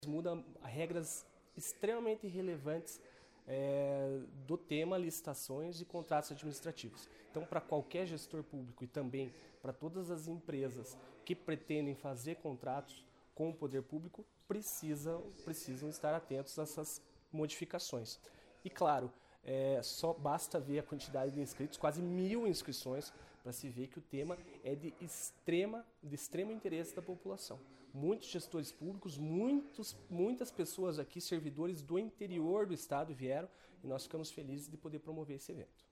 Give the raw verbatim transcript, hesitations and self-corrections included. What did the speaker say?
muda regras extremamente relevantes é, do tema licitações e contratos administrativos. Então, para qualquer gestor público e também para todas as empresas que pretendem fazer contratos com o poder público, precisam, precisam estar atentos a essas modificações. E claro, é, só basta ver a quantidade de inscritos, quase mil inscrições, para se ver que o tema é de, extrema, de extremo interesse da população. Muitos gestores públicos, muitos, muitas pessoas aqui, servidores do interior do estado vieram, e nós ficamos felizes de poder promover esse evento.